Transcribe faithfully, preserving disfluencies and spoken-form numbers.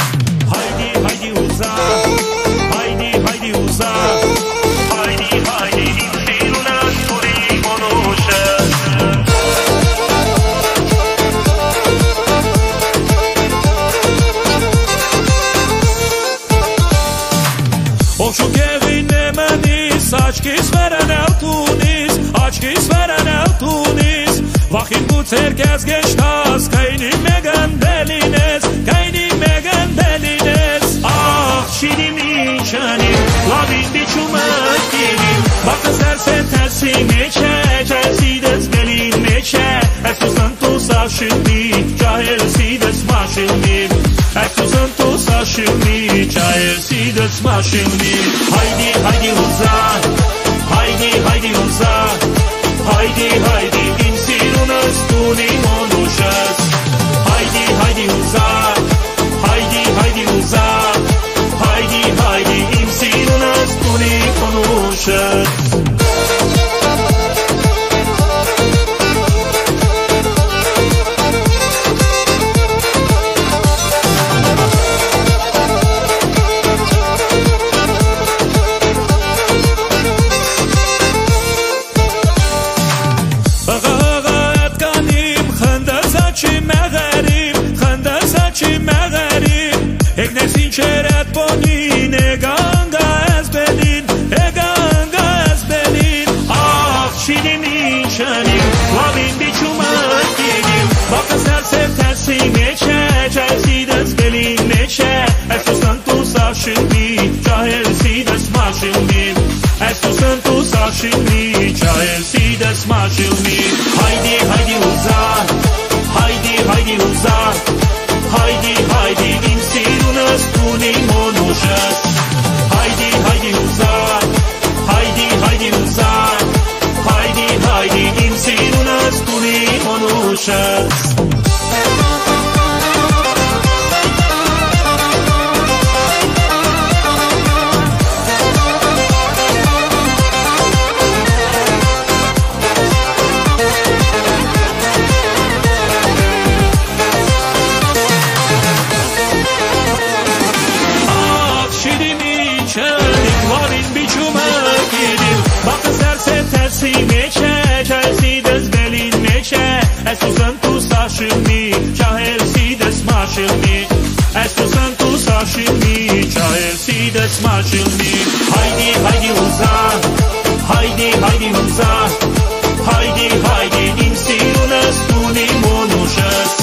Haydi haydi uza, haydi haydi uza, haydi haydi insin unas turi konuşa. Oşuk evine menis, açkis veren eltunis, açkis veren eltunis. Vakit bu terkez geçtas, kayni megan delines, kayni megan delines. Ah şirin şanim, lavin biçumak dilim. Bakın serse tersi meçe, celsides gelin meçe. Eksusan tu saşilmi, cahilsides maşilmi. Eksusan tu saşilmi, cahilsides maşilmi. Haydi haydi uza, haydi haydi uza, haydi haydi insin unas tuni konuşas. Haydi haydi uza, haydi haydi uza, haydi haydi insin unas tuni konuşas. Eknesin çeret bonin, eganga ezbelin, eganga ezbelin. Ah şirin şanim, lavin biçumak dilim. Bakın serse tersi meçe, celsides gelin meçe. Eksusan tu saşilmi, cahilsides maşilmi. Eksusan tu saşilmi, cahilsides maşilmi. Haydi haydi uza, haydi haydi uza, haydi haydi insin unas tuni konuşas. Haydi haydi uza, haydi haydi uza, haydi haydi insin unas tuni konuşas. Lavin biçumak dilim. Bakın serse tersi meçe, celsides gelin meçe. Eksusan tu saşilmi, cahilsides maşilmi. Eksusan tu saşilmi, cahilsides maşilmi. Haydi haydi uza, haydi haydi uza, haydi haydi insin unas tuni konuşas.